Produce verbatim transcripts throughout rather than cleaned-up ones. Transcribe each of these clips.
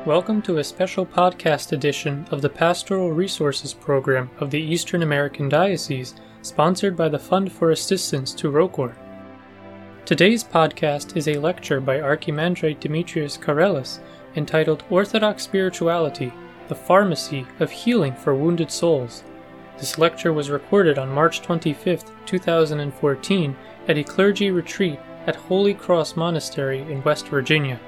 Welcome to a special podcast edition of the Pastoral Resources Program of the Eastern American Diocese, sponsored by the Fund for Assistance to ROCOR. Today's podcast is a lecture by Archimandrite Demetrius Karelis entitled Orthodox Spirituality, the Pharmacy of Healing for Wounded Souls. This lecture was recorded on March twenty-fifth, two thousand fourteen at a clergy retreat at Holy Cross Monastery in West Virginia.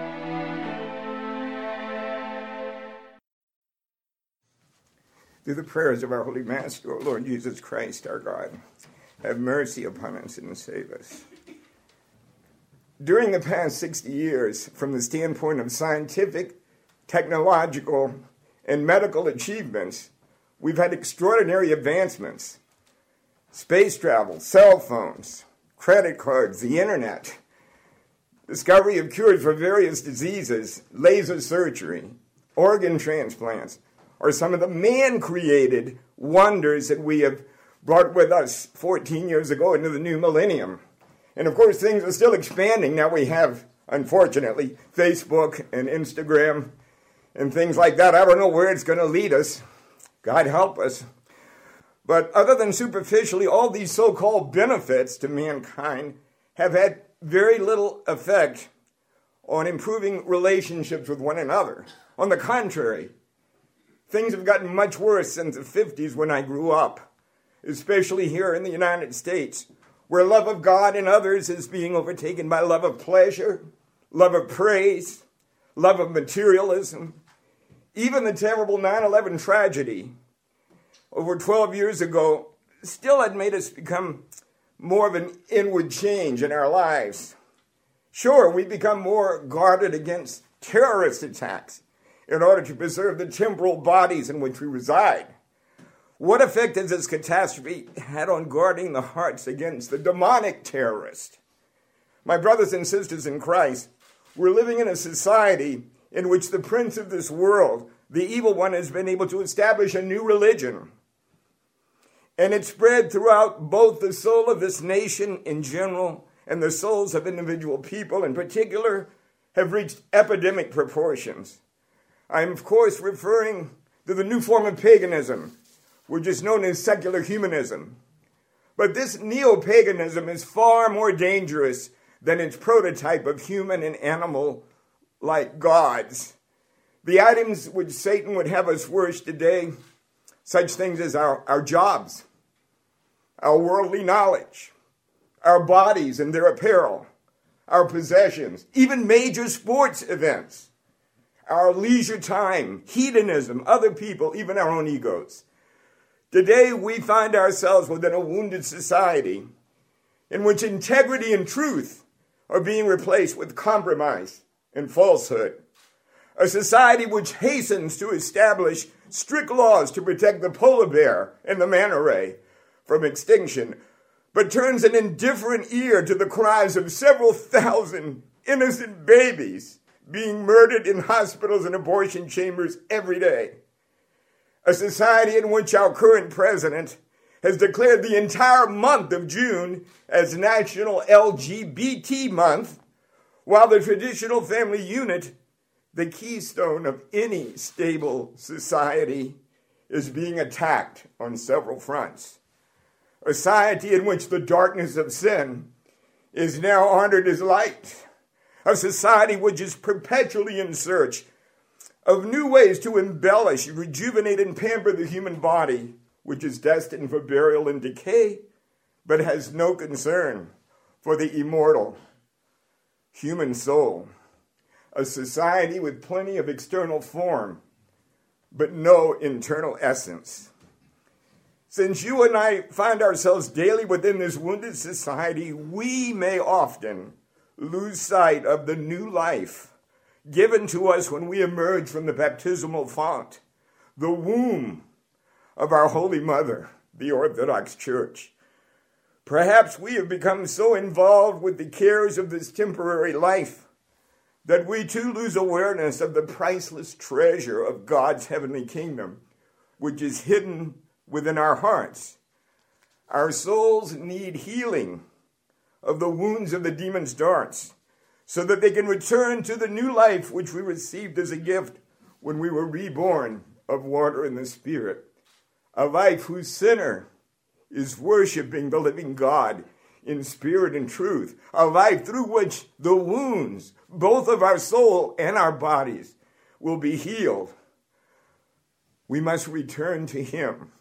Through the prayers of our Holy Master, O Lord Jesus Christ, our God, have mercy upon us and save us. During the past sixty years, from the standpoint of scientific, technological, and medical achievements, we've had extraordinary advancements. Space travel, cell phones, credit cards, the internet, discovery of cures for various diseases, laser surgery, organ transplants, are some of the man-created wonders that we have brought with us fourteen years ago into the new millennium. And of course, things are still expanding. Now we have, unfortunately, Facebook and Instagram and things like that. I don't know where it's going to lead us. God help us. But other than superficially, all these so-called benefits to mankind have had very little effect on improving relationships with one another. On the contrary, things have gotten much worse since the fifties when I grew up, especially here in the United States, where love of God and others is being overtaken by love of pleasure, love of praise, love of materialism. Even the terrible nine eleven tragedy over twelve years ago still had made us become more of an inward change in our lives. Sure, we've become more guarded against terrorist attacks in order to preserve the temporal bodies in which we reside. What effect has this catastrophe had on guarding the hearts against the demonic terrorist? My brothers and sisters in Christ, we're living in a society in which the prince of this world, the evil one, has been able to establish a new religion. And it's spread throughout both the soul of this nation in general and the souls of individual people in particular have reached epidemic proportions. I'm, of course, referring to the new form of paganism, which is known as secular humanism. But this neo-paganism is far more dangerous than its prototype of human and animal-like gods. The items which Satan would have us worship today, such things as our, our jobs, our worldly knowledge, our bodies and their apparel, our possessions, even major sports events, our leisure time, hedonism, other people, even our own egos. Today, we find ourselves within a wounded society in which integrity and truth are being replaced with compromise and falsehood. A society which hastens to establish strict laws to protect the polar bear and the manta ray from extinction, but turns an indifferent ear to the cries of several thousand innocent babies being murdered in hospitals and abortion chambers every day. A society in which our current president has declared the entire month of June as National L G B T Month, while the traditional family unit, the keystone of any stable society, is being attacked on several fronts. A society in which the darkness of sin is now honored as light. A society which is perpetually in search of new ways to embellish, rejuvenate, and pamper the human body, which is destined for burial and decay, but has no concern for the immortal human soul. A society with plenty of external form, but no internal essence. Since you and I find ourselves daily within this wounded society, we may often lose sight of the new life given to us when we emerge from the baptismal font, the womb of our Holy Mother, the Orthodox Church. Perhaps we have become so involved with the cares of this temporary life that we too lose awareness of the priceless treasure of God's heavenly kingdom, which is hidden within our hearts. Our souls need healing of the wounds of the demon's darts, so that they can return to the new life which we received as a gift when we were reborn of water and the Spirit. A life whose center is worshiping the living God in spirit and truth. A life through which the wounds, both of our soul and our bodies, will be healed. We must return to him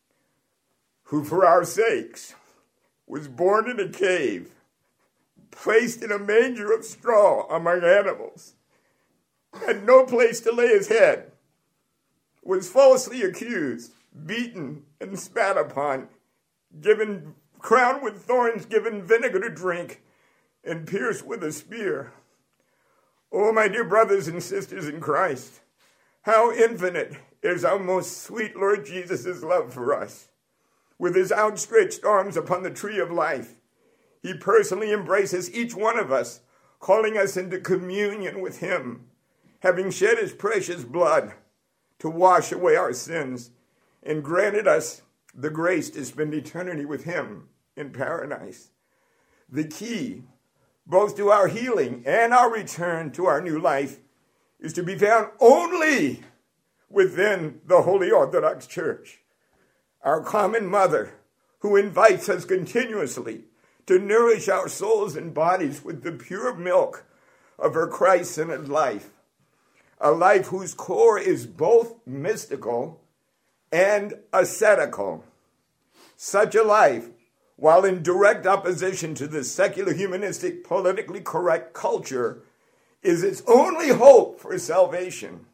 who for our sakes was born in a cave, placed in a manger of straw among animals, had no place to lay his head, was falsely accused, beaten and spat upon, given crowned with thorns, given vinegar to drink, and pierced with a spear. Oh, my dear brothers and sisters in Christ, how infinite is our most sweet Lord Jesus' love for us. With his outstretched arms upon the tree of life, he personally embraces each one of us, calling us into communion with him, having shed his precious blood to wash away our sins, and granted us the grace to spend eternity with him in paradise. The key, both to our healing and our return to our new life, is to be found only within the Holy Orthodox Church, our common mother, who invites us continuously to nourish our souls and bodies with the pure milk of her Christ-centered life, a life whose core is both mystical and ascetical. Such a life, while in direct opposition to the secular, humanistic, politically correct culture, is its only hope for salvation.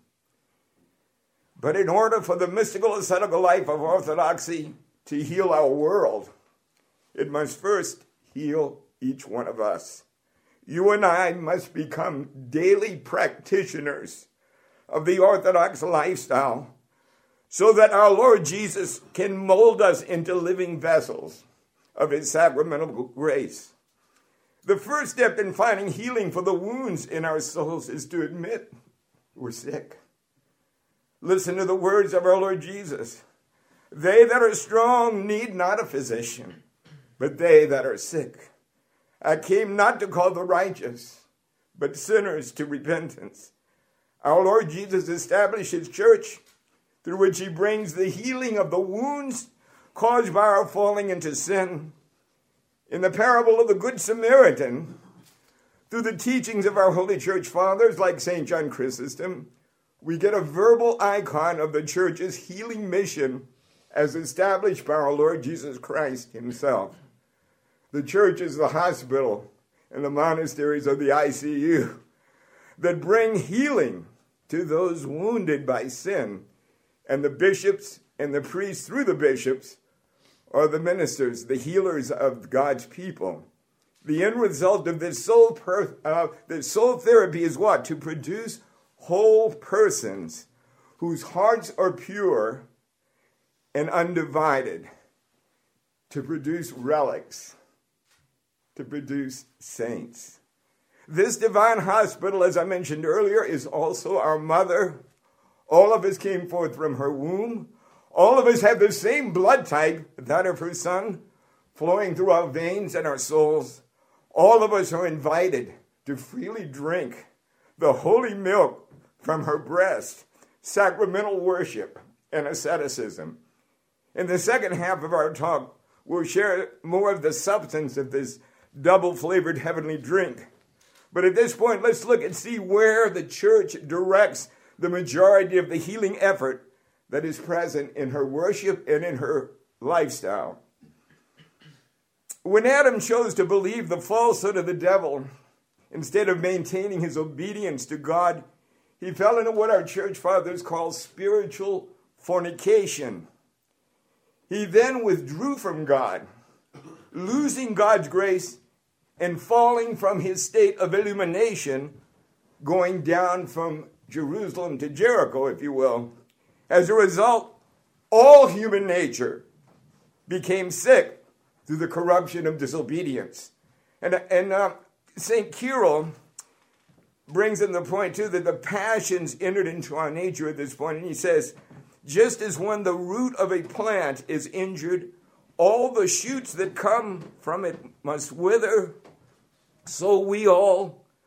But in order for the mystical, ascetical life of orthodoxy to heal our world, it must first heal each one of us. You and I must become daily practitioners of the Orthodox lifestyle so that our Lord Jesus can mold us into living vessels of his sacramental grace. The first step in finding healing for the wounds in our souls is to admit we're sick. Listen to the words of our Lord Jesus. They that are strong need not a physician, but they that are sick. I came not to call the righteous, but sinners to repentance. Our Lord Jesus established his church through which he brings the healing of the wounds caused by our falling into sin. In the parable of the Good Samaritan, through the teachings of our Holy Church Fathers like Saint John Chrysostom, we get a verbal icon of the church's healing mission as established by our Lord Jesus Christ himself. The church is the hospital and the monasteries are the I C U that bring healing to those wounded by sin. And the bishops and the priests through the bishops are the ministers, the healers of God's people. The end result of this soul, per, uh, this soul therapy is what? To produce whole persons whose hearts are pure and undivided, to produce relics, to produce saints. This divine hospital, as I mentioned earlier, is also our mother. All of us came forth from her womb. All of us have the same blood type, that of her son, flowing through our veins and our souls. All of us are invited to freely drink the holy milk from her breast, sacramental worship and asceticism. In the second half of our talk, we'll share more of the substance of this double-flavored heavenly drink. But at this point, let's look and see where the church directs the majority of the healing effort that is present in her worship and in her lifestyle. When Adam chose to believe the falsehood of the devil, instead of maintaining his obedience to God, he fell into what our church fathers call spiritual fornication. He then withdrew from God, losing God's grace and falling from his state of illumination, going down from Jerusalem to Jericho, if you will. As a result, all human nature became sick through the corruption of disobedience. And, and uh, Saint Cyril brings in the point, too, that the passions entered into our nature at this point. And he says, just as when the root of a plant is injured, all the shoots that come from it must wither, so we all,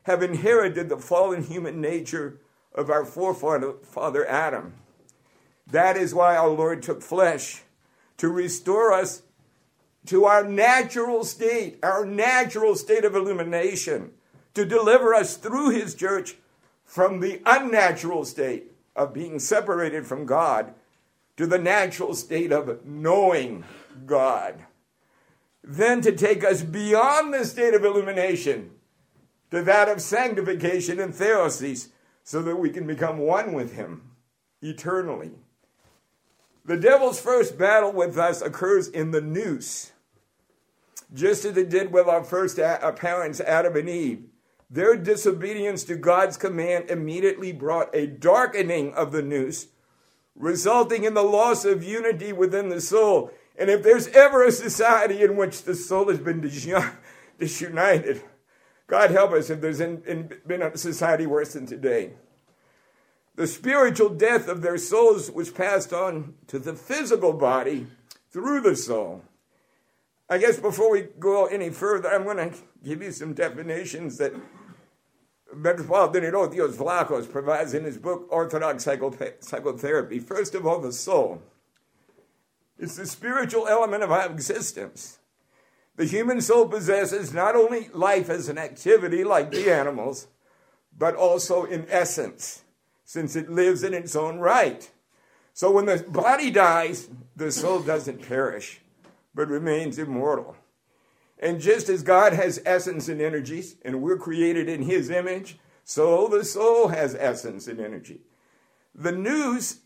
have inherited the fallen human nature of our forefather Father Adam. That is why our Lord took flesh, to restore us to our natural state, our natural state of illumination, to deliver us through his church from the unnatural state of being separated from God to the natural state of knowing God. Then to take us beyond the state of illumination to that of sanctification and theosis, so that we can become one with him eternally. The devil's first battle with us occurs in the nous, just as it did with our first parents, Adam and Eve. Their disobedience to God's command immediately brought a darkening of the nous, resulting in the loss of unity within the soul. And if there's ever a society in which the soul has been disunited, God help us if there's in, in, been a society worse than today. The spiritual death of their souls was passed on to the physical body through the soul. I guess before we go any further, I'm going to give you some definitions that Metropolitan Erotheos Vlachos provides in his book, Orthodox Psychotherapy. First of all, the soul. It's the spiritual element of our existence. The human soul possesses not only life as an activity like the animals, but also in essence, since it lives in its own right. So when the body dies, the soul doesn't perish, but remains immortal. And just as God has essence and energies, and we're created in his image, so the soul has essence and energy. The nous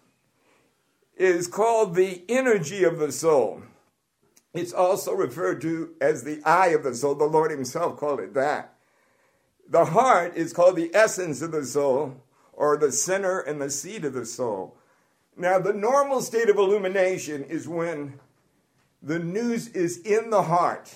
is called the energy of the soul. It's also referred to as the eye of the soul. The Lord himself called it that. The heart is called the essence of the soul, or the center and the seat of the soul. Now, the normal state of illumination is when the nous is in the heart,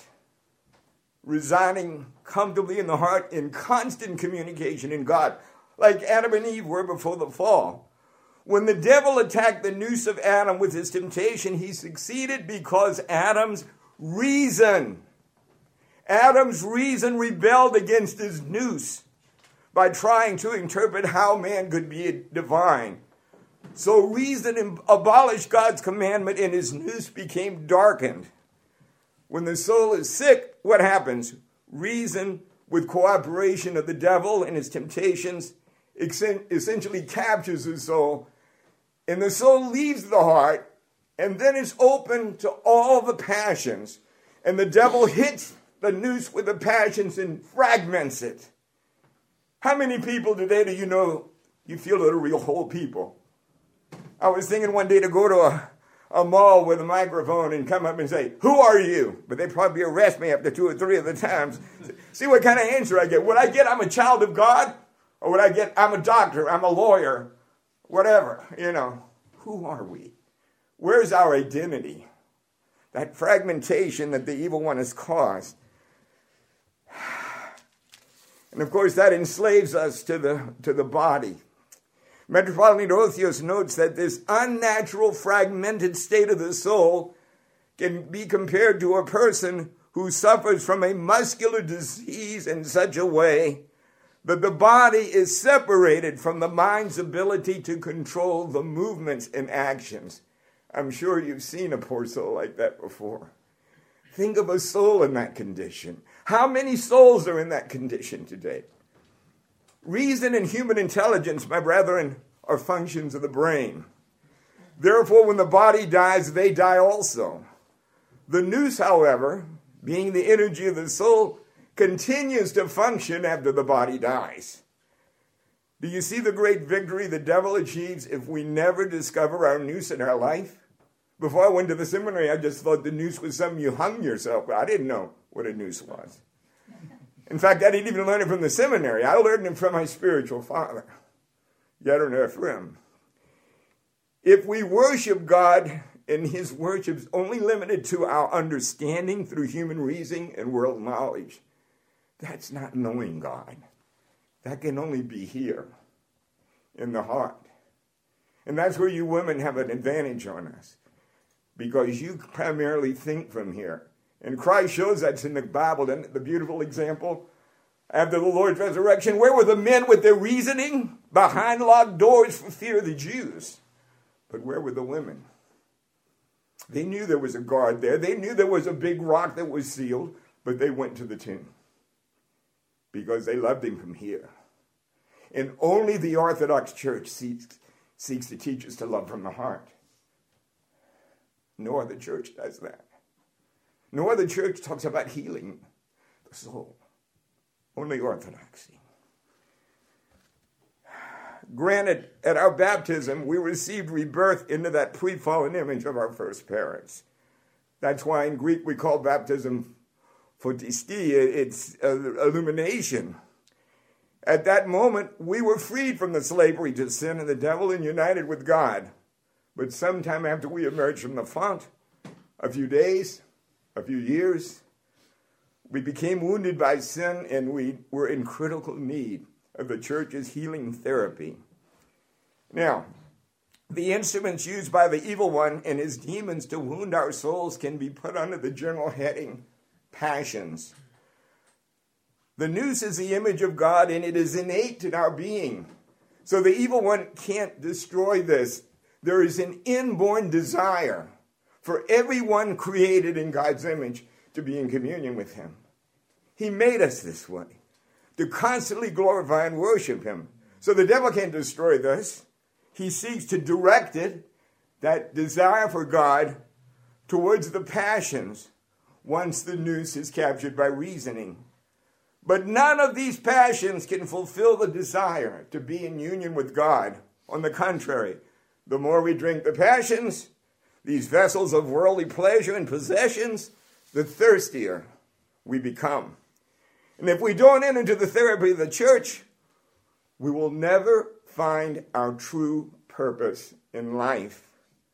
residing comfortably in the heart, in constant communication in God, like Adam and Eve were before the fall. When the devil attacked the nous of Adam with his temptation, he succeeded because Adam's reason, Adam's reason rebelled against his nous by trying to interpret how man could be divine. So reason abolished God's commandment and his nous became darkened. When the soul is sick, what happens? Reason, with cooperation of the devil and his temptations, essentially captures the soul. And the soul leaves the heart and then is open to all the passions. And the devil hits the nous with the passions and fragments it. How many people today do you know you feel are real whole people? I was thinking one day to go to a, a mall with a microphone and come up and say, "Who are you?" But they'd probably arrest me after two or three of the times. See what kind of answer I get. Would I get, "I'm a child of God"? Or would I get, "I'm a doctor, I'm a lawyer"? Whatever, you know. Who are we? Where's our identity? That fragmentation that the evil one has caused. And of course, that enslaves us to the, to the body. Metropolitan Erotheos notes that this unnatural, fragmented state of the soul can be compared to a person who suffers from a muscular disease in such a way that the body is separated from the mind's ability to control the movements and actions. I'm sure you've seen a poor soul like that before. Think of a soul in that condition. How many souls are in that condition today? Reason and human intelligence, my brethren, are functions of the brain. Therefore, when the body dies, they die also. The nous, however, being the energy of the soul, continues to function after the body dies. Do you see the great victory the devil achieves if we never discover our nous in our life? Before I went to the seminary, I just thought the nous was something you hung yourself, but I didn't know what a nous was. In fact, I didn't even learn it from the seminary. I learned it from my spiritual father, Yadon Ephraim. If we worship God and his worship is only limited to our understanding through human reasoning and world knowledge, that's not knowing God. That can only be here in the heart. And that's where you women have an advantage on us, because you primarily think from here. And Christ shows us in the Bible, the beautiful example after the Lord's resurrection? Where were the men with their reasoning? Behind locked doors for fear of the Jews. But where were the women? They knew there was a guard there. They knew there was a big rock that was sealed, but they went to the tomb because they loved him from here. And only the Orthodox Church seeks, seeks to teach us to love from the heart. No other church does that. No other church talks about healing the soul. Only Orthodoxy. Granted, at our baptism, we received rebirth into that pre-fallen image of our first parents. That's why in Greek we call baptism photistia, it's uh, illumination. At that moment, we were freed from the slavery to sin and the devil and united with God. But sometime after we emerged from the font, a few days, a few years, we became wounded by sin and we were in critical need of the church's healing therapy. Now, the instruments used by the evil one and his demons to wound our souls can be put under the general heading, passions. The nous is the image of God and it is innate in our being. So the evil one can't destroy this. There is an inborn desire for everyone created in God's image to be in communion with him. He made us this way, to constantly glorify and worship him. So the devil can't destroy this. He seeks to direct it, that desire for God, towards the passions once the nous is captured by reasoning. But none of these passions can fulfill the desire to be in union with God. On the contrary, the more we drink the passions, these vessels of worldly pleasure and possessions, the thirstier we become. And if we don't enter into the therapy of the church, we will never find our true purpose in life.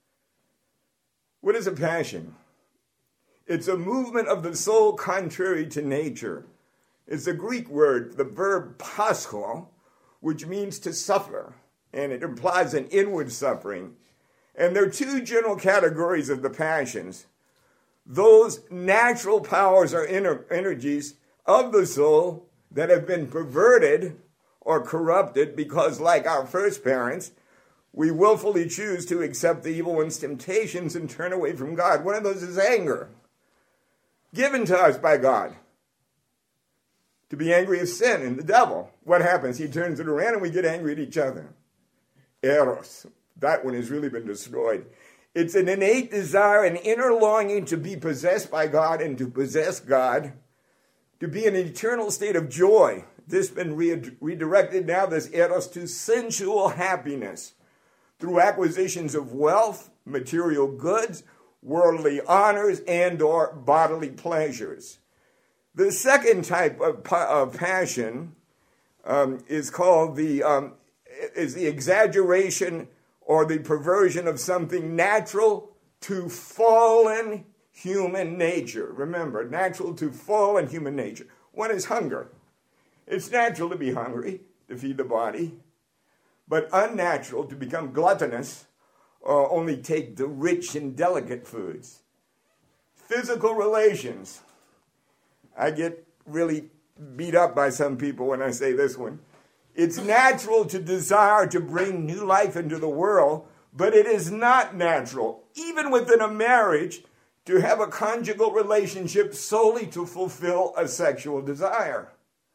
What is a passion? It's a movement of the soul contrary to nature. It's a Greek word, the verb pascho, which means to suffer, and it implies an inward suffering. And there are two general categories of the passions. Those natural powers or inner energies of the soul that have been perverted or corrupted because, like our first parents, we willfully choose to accept the evil one's temptations and turn away from God. One of those is anger, given to us by God. To be angry at sin and the devil. What happens? He turns it around and we get angry at each other. Eros. That one has really been destroyed. It's an innate desire, an inner longing to be possessed by God and to possess God, to be in an eternal state of joy. This has been re- redirected now, this eros, to sensual happiness through acquisitions of wealth, material goods, worldly honors, and or bodily pleasures. The second type of, of passion um, is called the um, is the exaggeration or the perversion of something natural to fallen human nature. Remember, natural to fallen human nature. One is hunger. It's natural to be hungry, to feed the body, but unnatural to become gluttonous or only take the rich and delicate foods. Physical relations. I get really beat up by some people when I say this one. It's natural to desire to bring new life into the world, but it is not natural, even within a marriage, to have a conjugal relationship solely to fulfill a sexual desire.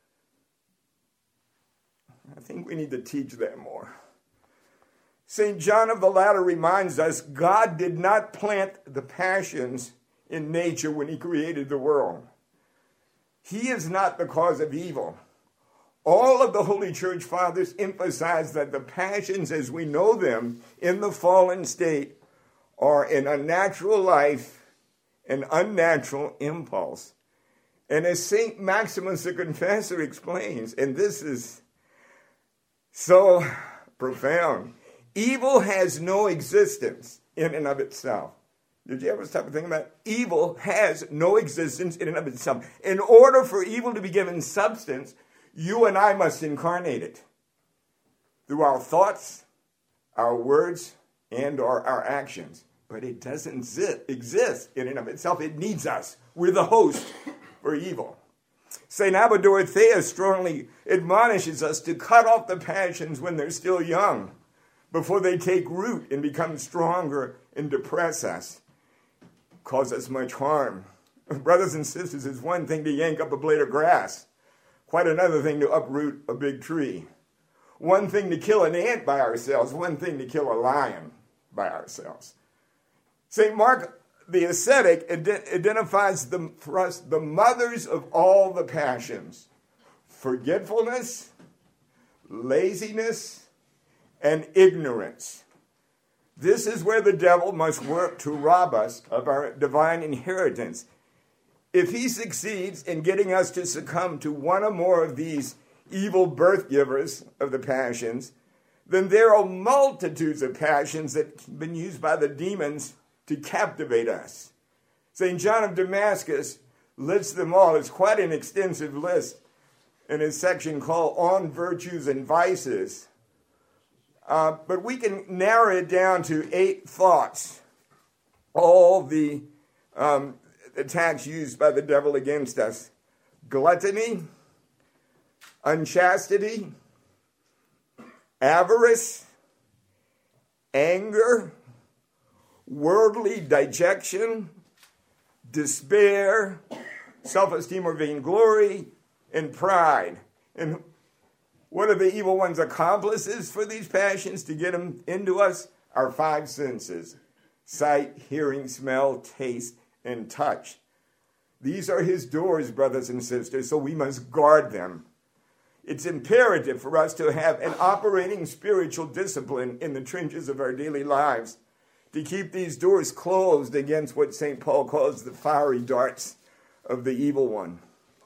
I think we need to teach that more. Saint John of the Ladder reminds us God did not plant the passions in nature when he created the world. He is not the cause of evil. All of the Holy Church Fathers emphasize that the passions as we know them in the fallen state are an unnatural life, an unnatural impulse. And as Saint Maximus the Confessor explains, and this is so profound, evil has no existence in and of itself. Did you ever stop and think about it? Evil has no existence in and of itself. In order for evil to be given substance, you and I must incarnate it through our thoughts, our words, and or our actions. But it doesn't exist in and of itself. It needs us. We're the host for evil. Saint Abba Dorothea strongly admonishes us to cut off the passions when they're still young, before they take root and become stronger and depress us, cause us much harm. Brothers and sisters, it's one thing to yank up a blade of grass, quite another thing to uproot a big tree. One thing to kill an ant by ourselves, one thing to kill a lion by ourselves. Saint Mark the ascetic ident- identifies them for us the mothers of all the passions: forgetfulness, laziness, and ignorance. This is where the devil must work to rob us of our divine inheritance. If he succeeds in getting us to succumb to one or more of these evil birth givers of the passions, then there are multitudes of passions that have been used by the demons to captivate us. Saint John of Damascus lists them all. It's quite an extensive list in his section called On Virtues and Vices. Uh, but we can narrow it down to eight thoughts, all the um, attacks used by the devil against us: gluttony, unchastity, avarice, anger, worldly dejection, despair, self-esteem or vainglory, and pride. And what are the evil one's accomplices for these passions to get them into us? Our five senses: sight, hearing, smell, taste, and touch. These are his doors, brothers and sisters, so we must guard them. It's imperative for us to have an operating spiritual discipline in the trenches of our daily lives, to keep these doors closed against what Saint Paul calls the fiery darts of the evil one.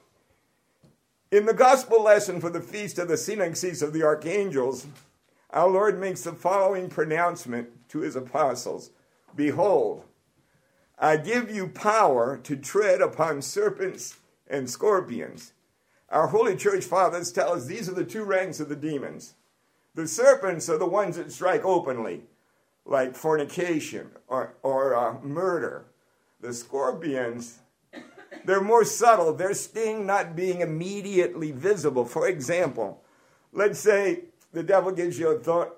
In the gospel lesson for the feast of the Synaxis of the Archangels, our Lord makes the following pronouncement to his apostles: Behold, I give you power to tread upon serpents and scorpions. Our Holy Church Fathers tell us these are the two ranks of the demons. The serpents are the ones that strike openly, like fornication or, or uh, murder. The scorpions, they're more subtle, their sting not being immediately visible. For example, let's say the devil gives you a thought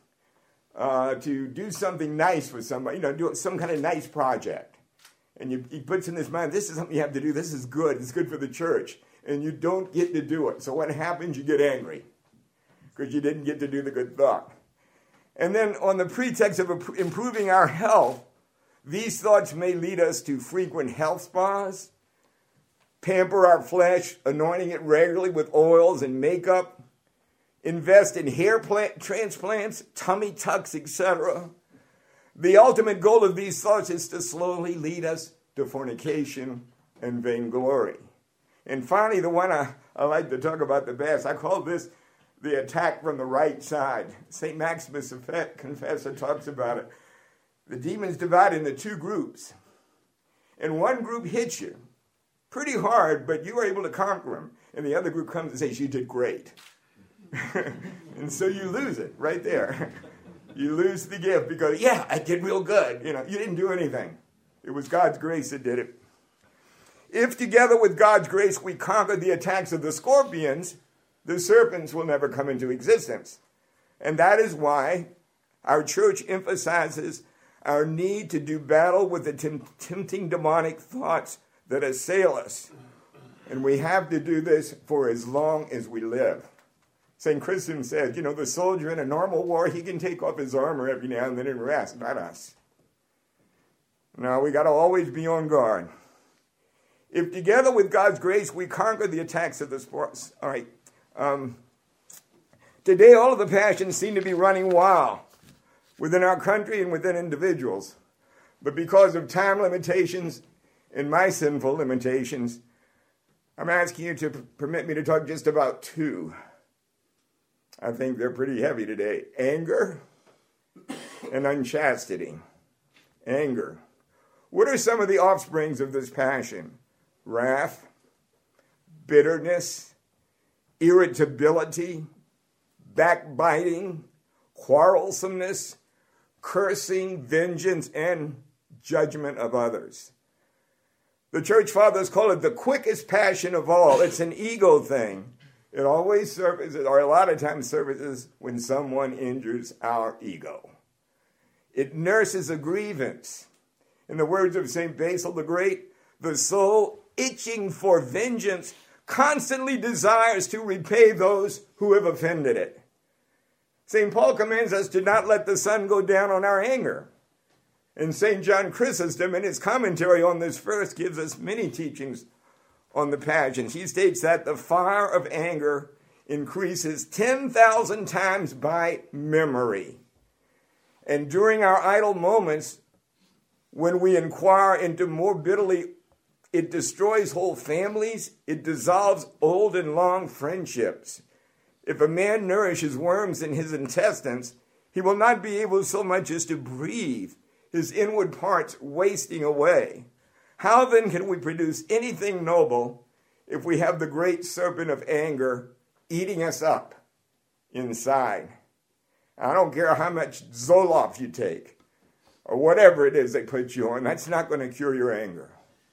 uh, to do something nice for somebody, you know, do some kind of nice project. And you, he puts in his mind, this is something you have to do, this is good, it's good for the church. And you don't get to do it. So what happens? You get angry because you didn't get to do the good thought. And then on the pretext of improving our health, these thoughts may lead us to frequent health spas, pamper our flesh, anointing it regularly with oils and makeup, invest in hair plant transplants, tummy tucks, et cetera. The ultimate goal of these thoughts is to slowly lead us to fornication and vainglory. And finally, the one I, I like to talk about the best, I call this the attack from the right side. Saint Maximus Confessor talks about it. The demons divide into two groups. And one group hits you pretty hard, but you are able to conquer them. And the other group comes and says, you did great. And so you lose it right there. You lose the gift because, yeah, I did real good. You know, you didn't do anything. It was God's grace that did it. If together with God's grace we conquer the attacks of the scorpions, the serpents will never come into existence. And that is why our church emphasizes our need to do battle with the tempting demonic thoughts that assail us. And we have to do this for as long as we live. Saint Crispin said, you know, the soldier in a normal war, he can take off his armor every now and then and rest, not us. No, we got to always be on guard. If together with God's grace we conquer the attacks of the sports. All right. Um, today all of the passions seem to be running wild within our country and within individuals. But because of time limitations and my sinful limitations, I'm asking you to p- permit me to talk just about two. I think they're pretty heavy today. Anger and unchastity. Anger. What are some of the offsprings of this passion? Wrath, bitterness, irritability, backbiting, quarrelsomeness, cursing, vengeance, and judgment of others. The church fathers call it the quickest passion of all. It's an ego thing. It always surfaces, or a lot of times surfaces, when someone injures our ego. It nurses a grievance. In the words of Saint Basil the Great, the soul, itching for vengeance, constantly desires to repay those who have offended it. Saint Paul commands us to not let the sun go down on our anger. And Saint John Chrysostom, in his commentary on this verse, gives us many teachings on the passions. He states that the fire of anger increases ten thousand times by memory. And during our idle moments, when we inquire into more bitterly, it destroys whole families. It dissolves old and long friendships. If a man nourishes worms in his intestines, he will not be able so much as to breathe, his inward parts wasting away. How then can we produce anything noble if we have the great serpent of anger eating us up inside? I don't care how much Zoloft you take or whatever it is they put you on, that's not going to cure your anger.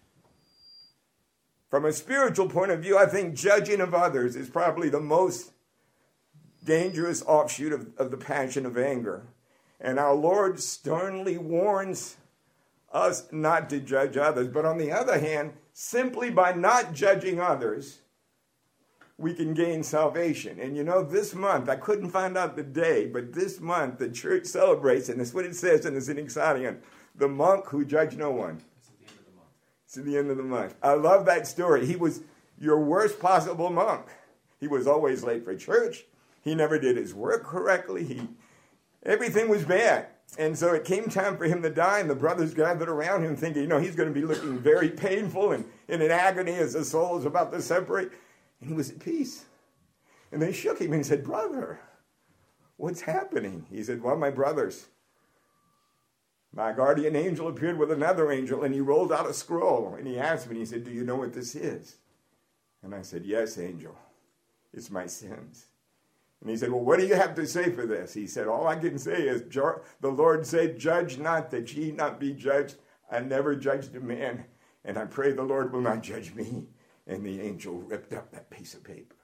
From a spiritual point of view, I think judging of others is probably the most dangerous offshoot of, of the passion of anger. And our Lord sternly warns us not to judge others. But on the other hand, simply by not judging others, we can gain salvation. And you know, this month, I couldn't find out the day, but this month the church celebrates, and that's what it says in the Synecdoche, the monk who judged no one. It's at the end of the month. I love that story. He was your worst possible monk. He was always late for church. He never did his work correctly. He, everything was bad. And so it came time for him to die, and the brothers gathered around him thinking, you know, he's going to be looking very painful and in an agony as the soul is about to separate. And he was at peace. And they shook him and said, brother, what's happening? He said, well, my brothers, my guardian angel appeared with another angel, and he rolled out a scroll, and he asked me, he said, do you know what this is? And I said, yes, angel, it's my sins. And he said, well, what do you have to say for this? He said, all I can say is, the Lord said, judge not, that ye not be judged. I never judged a man, and I pray the Lord will not judge me. And the angel ripped up that piece of paper.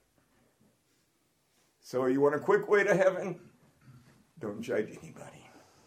So you want a quick way to heaven? Don't judge anybody.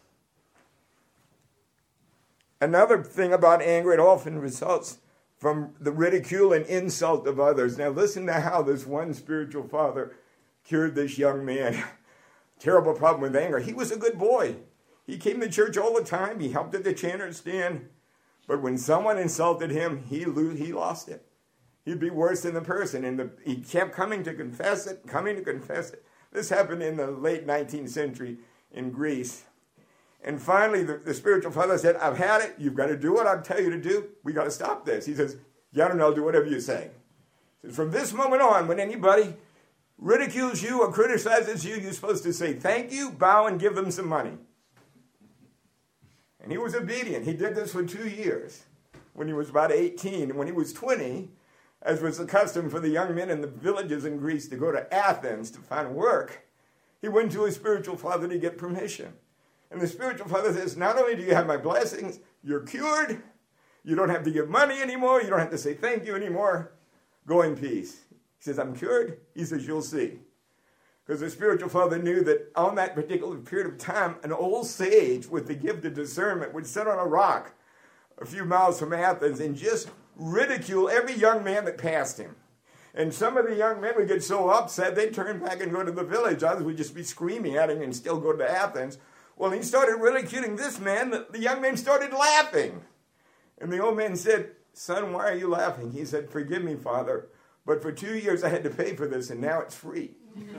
Another thing about anger, it often results from the ridicule and insult of others. Now listen to how this one spiritual father cured this young man. Terrible problem with anger. He was a good boy. He came to church all the time. He helped at the chanter's stand. But when someone insulted him, he lo- he lost it. He'd be worse than the person. And the, he kept coming to confess it, coming to confess it. This happened in the late nineteenth century in Greece. And finally, the, the spiritual father said, I've had it. You've got to do what I tell you to do. We got to stop this. He says, yeah, I don't know, do whatever you say. He says, from this moment on, when anybody ridicules you or criticizes you, you're supposed to say thank you, bow, and give them some money. And he was obedient. He did this for two years when he was about eighteen. And when he was twenty, as was the custom for the young men in the villages in Greece to go to Athens to find work, he went to his spiritual father to get permission. And the spiritual father says, not only do you have my blessings, you're cured. You don't have to give money anymore. You don't have to say thank you anymore. Go in peace. He says, I'm cured. He says, you'll see. Because the spiritual father knew that on that particular period of time, an old sage with the gift of discernment would sit on a rock a few miles from Athens and just ridicule every young man that passed him. And some of the young men would get so upset, they'd turn back and go to the village. Others would just be screaming at him and still go to Athens. Well, he started ridiculing this man. The, the young men started laughing. And the old man said, son, why are you laughing? He said, forgive me, father, but for two years I had to pay for this, and now it's free.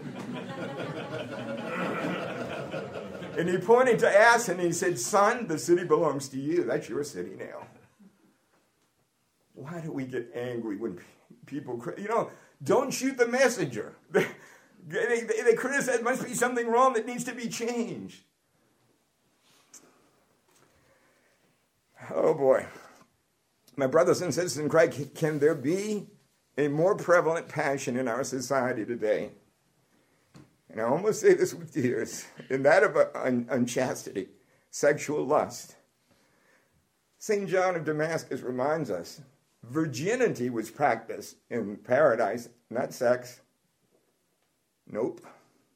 And he pointed to Athens, and he said, son, the city belongs to you. That's your city now. Why do we get angry when people, you know, don't shoot the messenger. They, they, they criticize, there must be something wrong that needs to be changed. Oh boy. My brothers and sisters in Christ, can there be a more prevalent passion in our society today? And I almost say this with tears, in that of un- unchastity, sexual lust. Saint John of Damascus reminds us Virginity was practiced in paradise, not sex. Nope.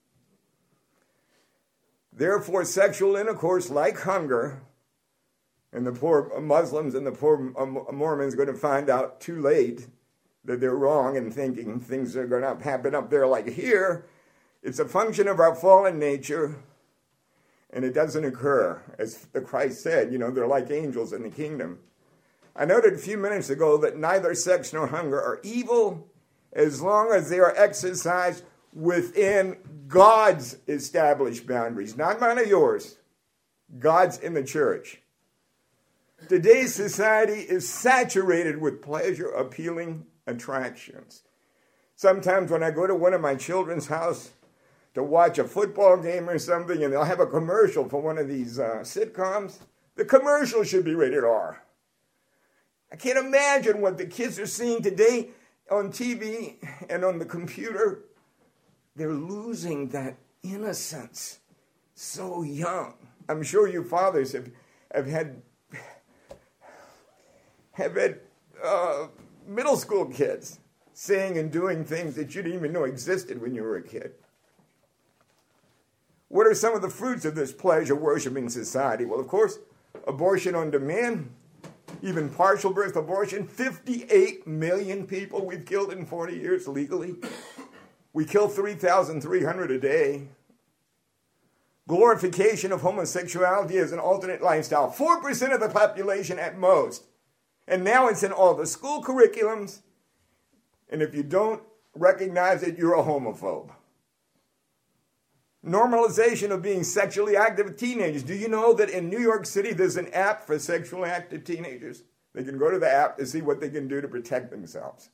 Therefore, sexual intercourse, like hunger, and the poor Muslims and the poor Mormons are going to find out too late that they're wrong in thinking things are going to happen up there like here. It's a function of our fallen nature, and it doesn't occur. As the Christ said, you know, they're like angels in the kingdom. I noted a few minutes ago that neither sex nor hunger are evil as long as they are exercised within God's established boundaries, not mine or yours. God's in the church. Today's society is saturated with pleasure-appealing attractions. Sometimes when I go to one of my children's house to watch a football game or something, and they'll have a commercial for one of these uh, sitcoms, the commercial should be rated R. I can't imagine what the kids are seeing today on T V and on the computer. They're losing that innocence so young. I'm sure you fathers have, have had have had uh, middle school kids saying and doing things that you didn't even know existed when you were a kid. What are some of the fruits of this pleasure-worshiping society? Well, of course, abortion on demand, even partial birth abortion. fifty-eight million people we've killed in forty years legally. We kill three thousand three hundred a day. Glorification of homosexuality as an alternate lifestyle. four percent of the population at most. And now it's in all the school curriculums. And if you don't recognize it, you're a homophobe. Normalization of being sexually active teenagers. Do you know that in New York City there's an app for sexually active teenagers? They can go to the app to see what they can do to protect themselves.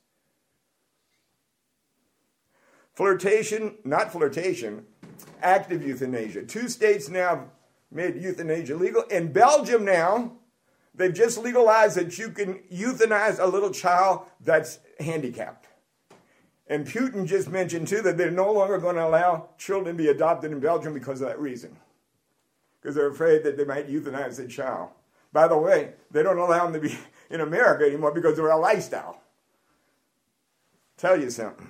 Flirtation, not flirtation, active euthanasia. Two states now have made euthanasia legal. In Belgium now, they've just legalized that you can euthanize a little child that's handicapped. And Putin just mentioned, too, that they're no longer going to allow children to be adopted in Belgium because of that reason. Because they're afraid that they might euthanize the child. By the way, they don't allow them to be in America anymore because they're a lifestyle. Tell you something.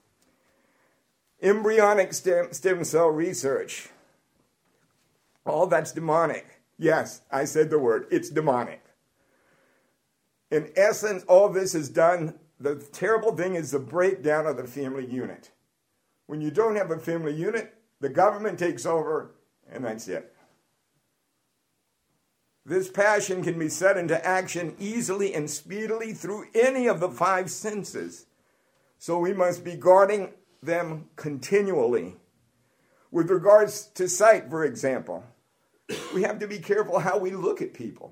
Embryonic stem, stem cell research. All that's demonic. Yes, I said the word. It's demonic. In essence, all this is done. The terrible thing is the breakdown of the family unit. When you don't have a family unit, the government takes over, and that's it. This passion can be set into action easily and speedily through any of the five senses. So we must be guarding them continually. With regards to sight, for example, we have to be careful how we look at people.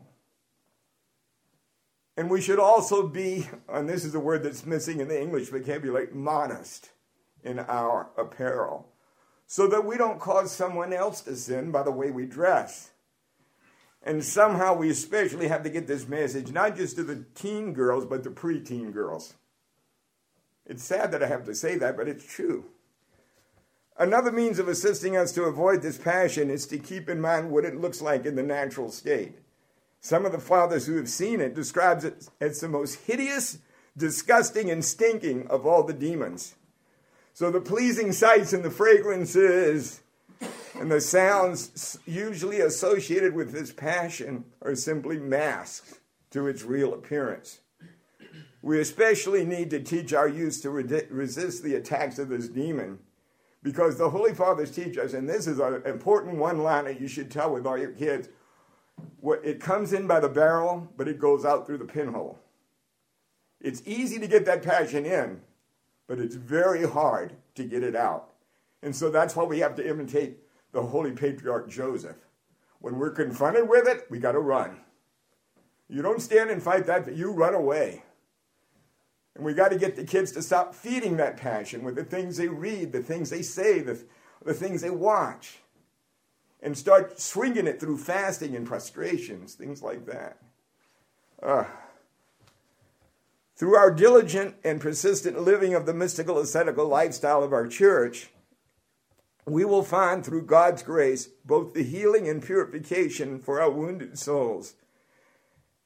And we should also be, and this is a word that's missing in the English vocabulary, modest in our apparel, so that we don't cause someone else to sin by the way we dress. And somehow we especially have to get this message, not just to the teen girls, but the preteen girls. It's sad that I have to say that, but it's true. Another means of assisting us to avoid this passion is to keep in mind what it looks like in the natural state. Some of the fathers who have seen it describes it as the most hideous, disgusting, and stinking of all the demons. So the pleasing sights and the fragrances and the sounds usually associated with this passion are simply masks to its real appearance. We especially need to teach our youth to re- resist the attacks of this demon, because the Holy Fathers teach us, and this is an important one-liner you should tell with all your kids, what, it comes in by the barrel, but it goes out through the pinhole. It's easy to get that passion in, but it's very hard to get it out. And so that's why we have to imitate the Holy Patriarch Joseph. When we're confronted with it, we got to run. You don't stand and fight that, but you run away. And we got to get the kids to stop feeding that passion with the things they read, the things they say, the, the things they watch. And start swinging it through fasting and prostrations, things like that. Uh, through our diligent and persistent living of the mystical ascetical lifestyle of our church, we will find through God's grace both the healing and purification for our wounded souls.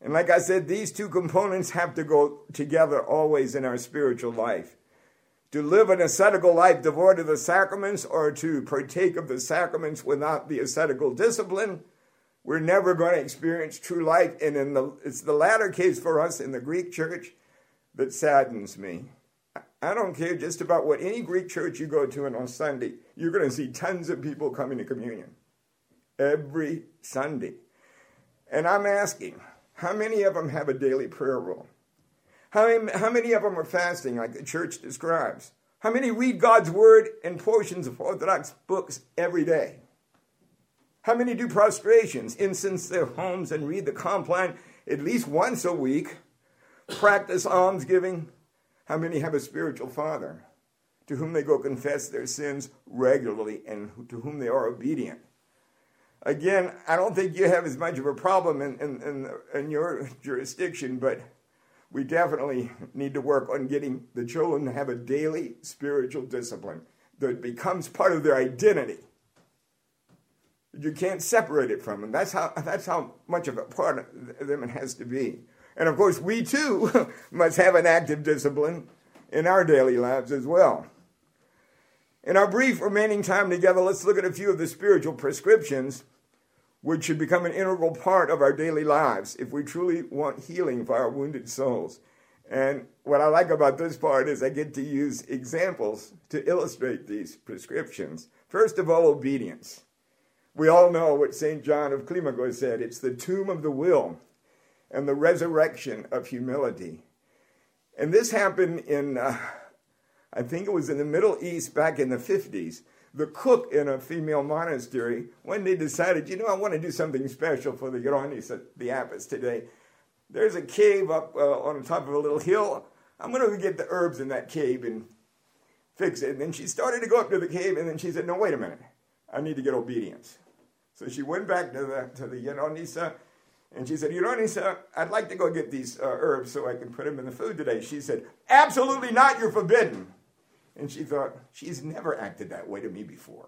And like I said, these two components have to go together always in our spiritual life. To live an ascetical life devoid of the sacraments, or to partake of the sacraments without the ascetical discipline, we're never going to experience true life. And in the, it's the latter case for us in the Greek church that saddens me. I don't care just about what any Greek church you go to, and on Sunday, you're going to see tons of people coming to communion every Sunday. And I'm asking, how many of them have a daily prayer rule? How many, how many of them are fasting like the church describes? How many read God's word and portions of Orthodox books every day? How many do prostrations, incense their homes, and read the Compline at least once a week? Practice almsgiving? How many have a spiritual father to whom they go confess their sins regularly and to whom they are obedient? Again, I don't think you have as much of a problem in, in, in, in your jurisdiction, but we definitely need to work on getting the children to have a daily spiritual discipline that becomes part of their identity. You can't separate it from them. That's how, that's how much of a part of them it has to be. And of course, we too must have an active discipline in our daily lives as well. In our brief remaining time together, let's look at a few of the spiritual prescriptions which should become an integral part of our daily lives if we truly want healing for our wounded souls. And what I like about this part is I get to use examples to illustrate these prescriptions. First of all, obedience. We all know what Saint John of Climacus said. It's the tomb of the will and the resurrection of humility. And this happened in, uh, I think it was in the Middle East back in the fifties. The cook in a female monastery, one day decided, you know, I want to do something special for the Geronis, the abbess today. There's a cave up uh, on top of a little hill. I'm going to get the herbs in that cave and fix it. And then she started to go up to the cave, and then she said, no, wait a minute. I need to get obedience. So she went back to the to the Geronisa, and she said, Geronisa, I'd like to go get these uh, herbs so I can put them in the food today. She said, absolutely not, you're forbidden. And she thought, she's never acted that way to me before.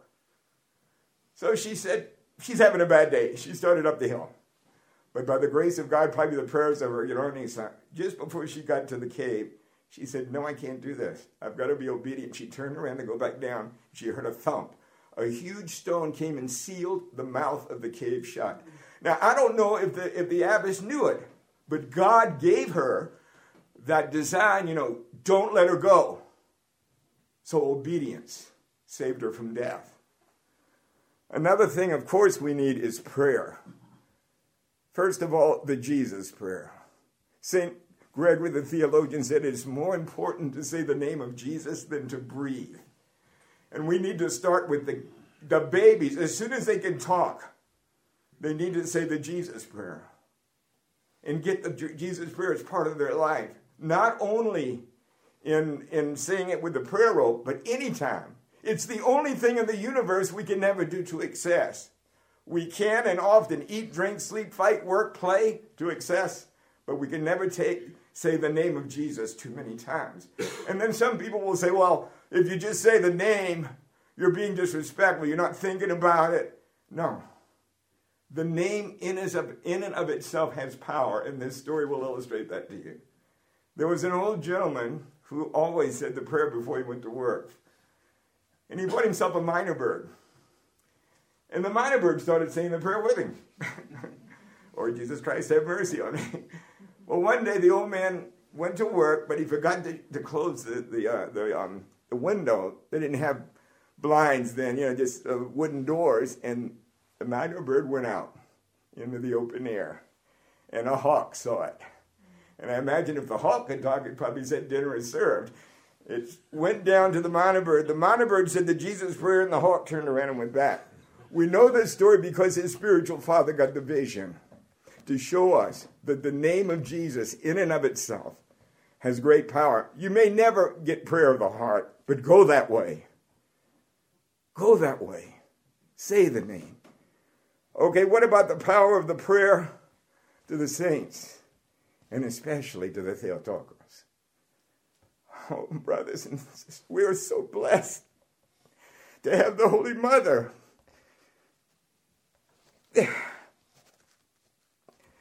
So she said, she's having a bad day. She started up the hill. But by the grace of God, probably the prayers of her Geronisa, just before she got to the cave, she said, no, I can't do this. I've got to be obedient. She turned around to go back down. She heard a thump. A huge stone came and sealed the mouth of the cave shut. Now, I don't know if the, if the abbess knew it, but God gave her that design, you know, don't let her go. So obedience saved her from death. Another thing, of course, we need is prayer. First of all, the Jesus prayer. Saint Gregory the theologian said it's more important to say the name of Jesus than to breathe. And we need to start with the, the babies. As soon as they can talk, they need to say the Jesus prayer. And get the Jesus prayer as part of their life. Not only in, in saying it with the prayer rope, but anytime. It's the only thing in the universe we can never do to excess. We can and often eat, drink, sleep, fight, work, play to excess, but we can never take say the name of Jesus too many times. And then some people will say, well, if you just say the name, you're being disrespectful. You're not thinking about it. No. The name in and of itself has power, and this story will illustrate that to you. There was an old gentleman who always said the prayer before he went to work. And he bought himself a minor bird. And the minor bird started saying the prayer with him. Or Jesus Christ, have mercy on me. Well, one day the old man went to work, but he forgot to, to close the the, uh, the, um, the window. They didn't have blinds then, you know, just uh, wooden doors. And the minor bird went out into the open air. And a hawk saw it. And I imagine if the hawk could talk, it probably said dinner is served. It went down to the minor bird. The minor bird said the Jesus prayer, and the hawk turned around and went back. We know this story because his spiritual father got the vision to show us that the name of Jesus in and of itself has great power. You may never get prayer of the heart, but go that way. Go that way. Say the name. Okay, what about the power of the prayer to the saints, and especially to the Theotokos? Oh, brothers and sisters, we are so blessed to have the Holy Mother.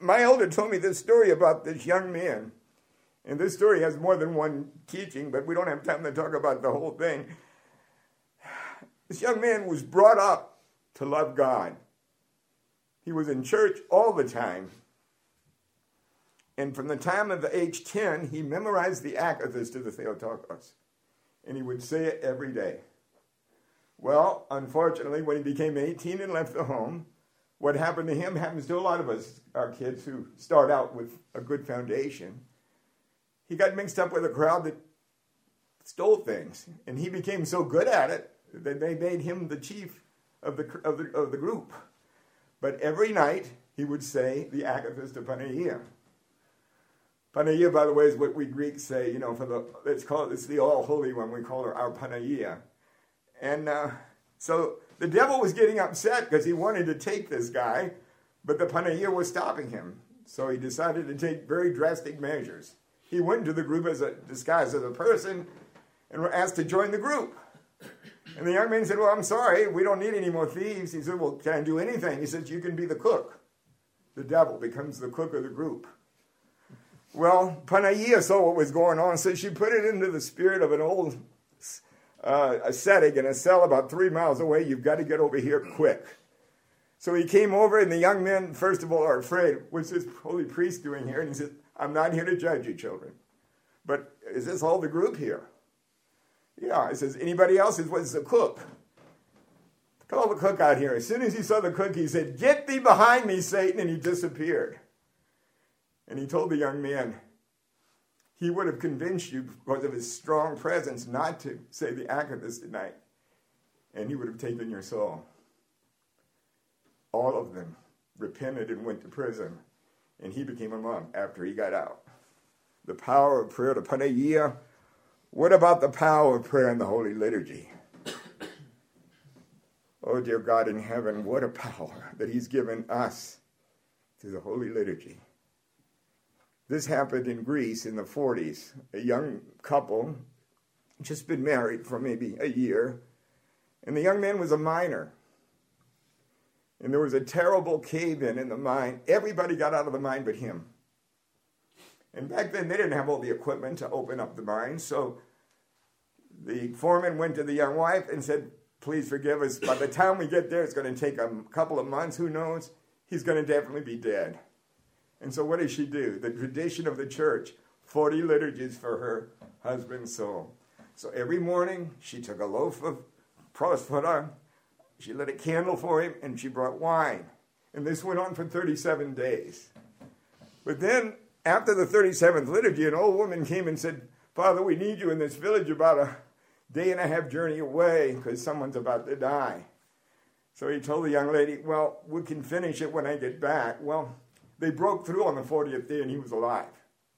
my elder told me this story about this young man. And this story has more than one teaching, but we don't have time to talk about the whole thing. This young man was brought up to love God. He was in church all the time. And from the time of age ten, he memorized the Akathist of the Theotokos. And he would say it every day. Well, unfortunately, when he became eighteen and left the home, what happened to him happens to a lot of us, our kids who start out with a good foundation. He got mixed up with a crowd that stole things, and he became so good at it that they made him the chief of the of the, of the group. But every night he would say the Akathist of Panagia. Panagia, by the way, is what we Greeks say. You know, for the let's call it it's the all holy one. We call her our Panagia, and uh, so the devil was getting upset because he wanted to take this guy, but the Panagia was stopping him. So he decided to take very drastic measures. He went into the group as a disguised as a person and were asked to join the group. And the young man said, well, I'm sorry, we don't need any more thieves. He said, well, can I do anything? He said, you can be the cook. The devil becomes the cook of the group. Well, Panagia saw what was going on, so she put it into the spirit of an old uh, ascetic in a cell about three miles away. You've got to get over here quick. So he came over, and the young men, first of all, are afraid. What's this holy priest doing here? And he said, I'm not here to judge you, children. But is this all the group here? Yeah, he says, anybody else? Is what's the cook? Call the cook out here. As soon as he saw the cook, he said, get thee behind me, Satan, and he disappeared. And he told the young man, he would have convinced you because of his strong presence not to say the Akathist tonight, and he would have taken your soul. All of them repented and went to prison. And he became a monk after he got out. The power of prayer to Panagia. What about the power of prayer in the Holy Liturgy? Oh, dear God in heaven, what a power that he's given us through the Holy Liturgy. This happened in Greece in the forties. A young couple, just been married for maybe a year, and the young man was a miner. And there was a terrible cave-in in the mine. Everybody got out of the mine but him. And back then, they didn't have all the equipment to open up the mine. So the foreman went to the young wife and said, please forgive us. By the time we get there, it's going to take a couple of months. Who knows? He's going to definitely be dead. And so what does she do? The tradition of the church, forty liturgies for her husband's soul. So every morning, she took a loaf of prosphora. She lit a candle for him, and she brought wine. And this went on for thirty-seven days. But then, after the thirty-seventh liturgy, an old woman came and said, Father, we need you in this village about a day and a half journey away because someone's about to die. So he told the young lady, well, we can finish it when I get back. Well, they broke through on the fortieth day, and he was alive.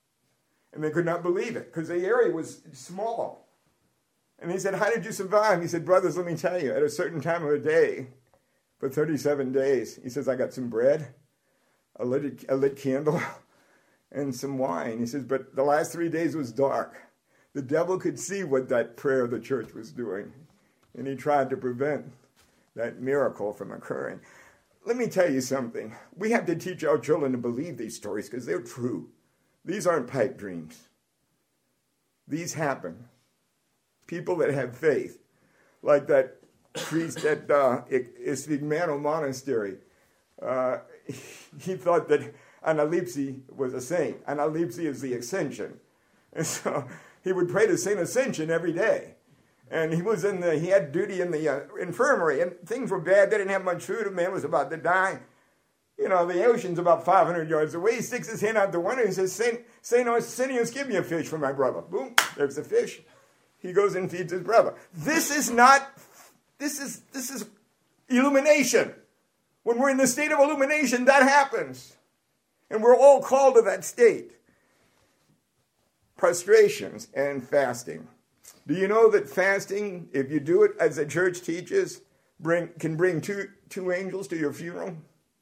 And they could not believe it because the area was small. And he said, how did you survive? He said, brothers, let me tell you, at a certain time of the day, for thirty-seven days, he says, I got some bread, a lit, a lit candle, and some wine. He says, but the last three days was dark. The devil could see what that prayer of the church was doing, and he tried to prevent that miracle from occurring. Let me tell you something. We have to teach our children to believe these stories because they're true. These aren't pipe dreams. These happen. People that have faith, like that priest at uh, Istvigmano Monastery, uh, he thought that Analipsi was a saint. Analipsi is the Ascension. And so he would pray to Saint Ascension every day. And he was in the, he had duty in the uh, infirmary, and things were bad. They didn't have much food. A man was about to die. You know, the ocean's about five hundred yards away. He sticks his hand out the window and he says, Saint, Saint Arsenius, give me a fish for my brother. Boom, there's the fish. He goes and feeds his brother. This is not, this is, this is illumination. When we're in the state of illumination, that happens. And we're all called to that state. Prostrations and fasting. Do you know that fasting, if you do it as the church teaches, bring, can bring two, two angels to your funeral?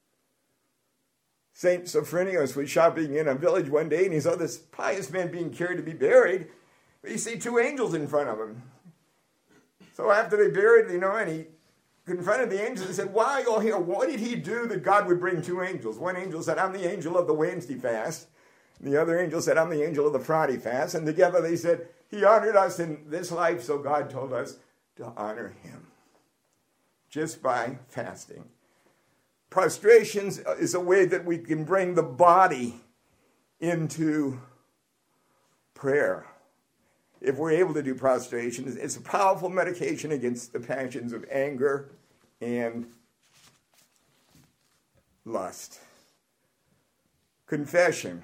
Saint Sophronius was shopping in a village one day, and he saw this pious man being carried to be buried. But you see two angels in front of him. So after they buried, you know, and he confronted the angels and said, why are you all here? What did he do that God would bring two angels? One angel said, I'm the angel of the Wednesday fast. And the other angel said, I'm the angel of the Friday fast. And together they said, he honored us in this life, so God told us to honor him just by fasting. Prostrations is a way that we can bring the body into prayer. If we're able to do prostration, it's a powerful medication against the passions of anger and lust. Confession.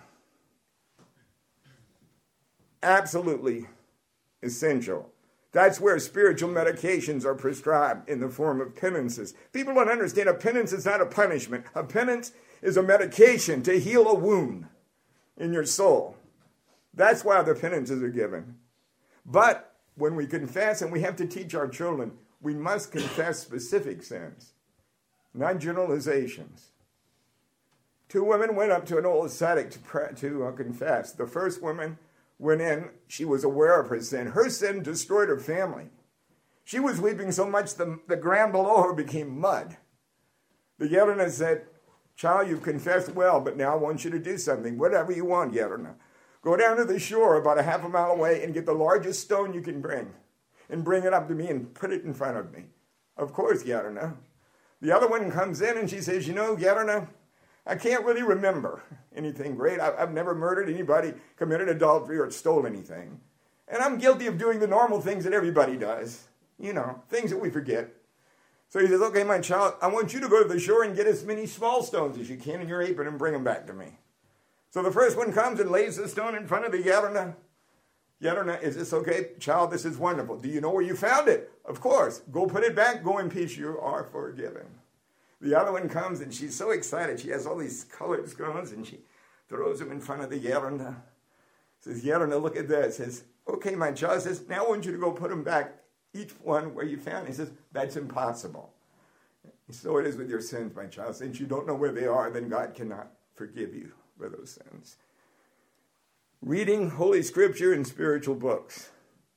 Absolutely essential. That's where spiritual medications are prescribed in the form of penances. People don't understand a penance is not a punishment. A penance is a medication to heal a wound in your soul. That's why the penances are given. But when we confess, and we have to teach our children, we must confess specific sins, not generalizations. Two women went up to an old ascetic to, pray, to uh, confess. The first woman went in, she was aware of her sin. Her sin destroyed her family. She was weeping so much the, the ground below her became mud. The Yelena said, child, you've confessed well, but now I want you to do something. Whatever you want, Yelena. Go down to the shore about a half a mile away and get the largest stone you can bring and bring it up to me and put it in front of me. Of course, Yelena. The other one comes in and she says, you know, Yelena, I can't really remember anything great. I've never murdered anybody, committed adultery, or stole anything. And I'm guilty of doing the normal things that everybody does. You know, things that we forget. So he says, okay, my child, I want you to go to the shore and get as many small stones as you can in your apron and bring them back to me. So the first one comes and lays the stone in front of the Yelena. Yelena, is this okay? Child, this is wonderful. Do you know where you found it? Of course. Go put it back. Go in peace. You are forgiven. The other one comes and she's so excited. She has all these colored stones and she throws them in front of the Yelena. Says, Yelena, look at that. Says, okay, my child. Says, now I want you to go put them back, each one where you found it. He says, that's impossible. So it is with your sins, my child. Since you don't know where they are, then God cannot forgive you for those sins. Reading Holy Scripture and spiritual books.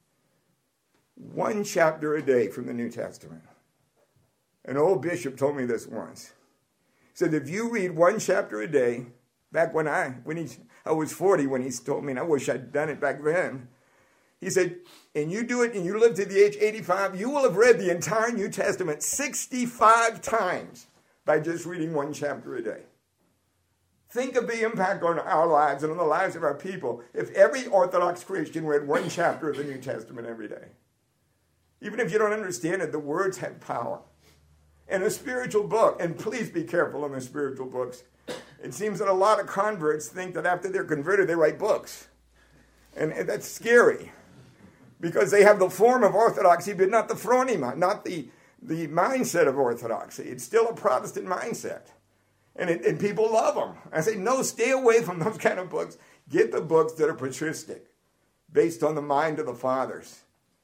One chapter a day from the New Testament. An old bishop told me this once. He said, if you read one chapter a day, back when I when he, I was forty when he told me, and I wish I'd done it back then. He said, and you do it and you live to the age eighty-five, you will have read the entire New Testament sixty-five times by just reading one chapter a day. Think of the impact on our lives and on the lives of our people if every Orthodox Christian read one chapter of the New Testament every day. Even if you don't understand it, the words have power. And a spiritual book, and please be careful on the spiritual books. It seems that a lot of converts think that after they're converted, they write books. And that's scary because they have the form of orthodoxy, but not the phronema, not the, the mindset of orthodoxy. It's still a Protestant mindset. And, it, and people love them. I say, no, stay away from those kind of books. Get the books that are patristic, based on the mind of the fathers.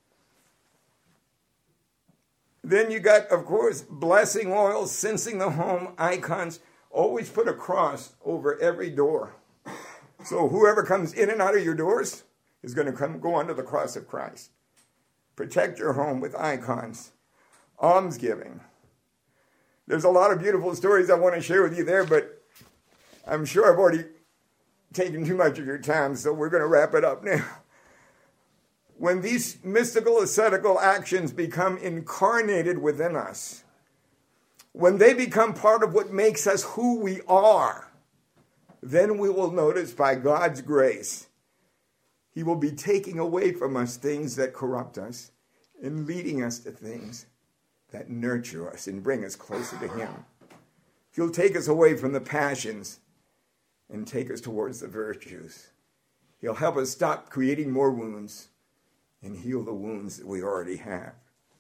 Then you got, of course, blessing oils, censing the home, icons. Always put a cross over every door. So whoever comes in and out of your doors is going to come go under the cross of Christ. Protect your home with icons. Almsgiving. There's a lot of beautiful stories I want to share with you there, but I'm sure I've already taken too much of your time, so we're going to wrap it up now. When these mystical, ascetical actions become incarnated within us, when they become part of what makes us who we are, then we will notice by God's grace, He will be taking away from us things that corrupt us and leading us to things that nurture us and bring us closer to Him. He'll take us away from the passions and take us towards the virtues. He'll help us stop creating more wounds and heal the wounds that we already have.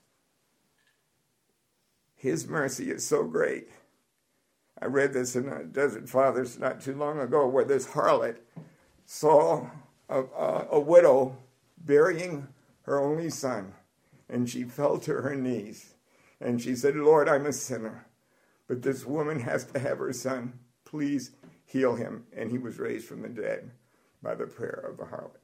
His mercy is so great. I read this in the Desert Fathers not too long ago, where this harlot saw a, a, a widow burying her only son, and she fell to her knees. And she said, Lord, I'm a sinner, but this woman has to have her son. Please heal him. And he was raised from the dead by the prayer of the harlot.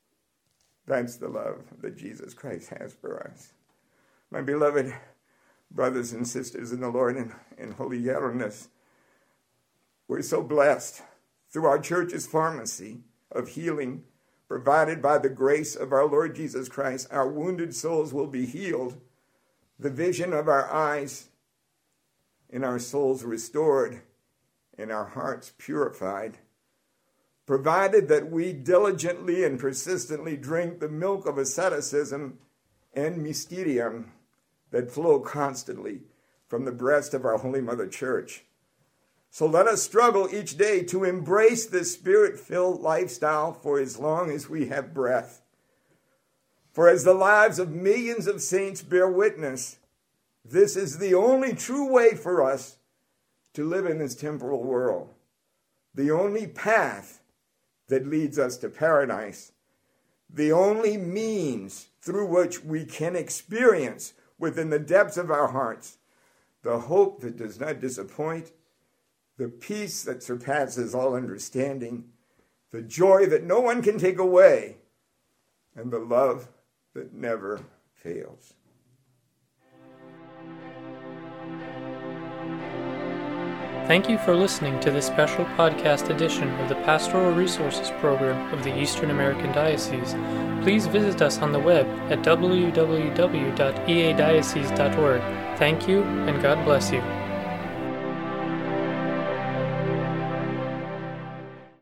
That's the love that Jesus Christ has for us. My beloved, brothers and sisters in the Lord in, in holy gatherness. We're so blessed through our church's pharmacy of healing, provided by the grace of our Lord Jesus Christ. Our wounded souls will be healed, the vision of our eyes and our souls restored, and our hearts purified, provided that we diligently and persistently drink the milk of asceticism and mysterium that flow constantly from the breast of our Holy Mother Church. So let us struggle each day to embrace this spirit-filled lifestyle for as long as we have breath. For as the lives of millions of saints bear witness, this is the only true way for us to live in this temporal world, the only path that leads us to paradise, the only means through which we can experience within the depths of our hearts the hope that does not disappoint, the peace that surpasses all understanding, the joy that no one can take away, and the love that never fails. Thank you for listening to this special podcast edition of the Pastoral Resources Program of the Eastern American Diocese. Please visit us on the web at w w w dot e a diocese dot org. Thank you, and God bless you.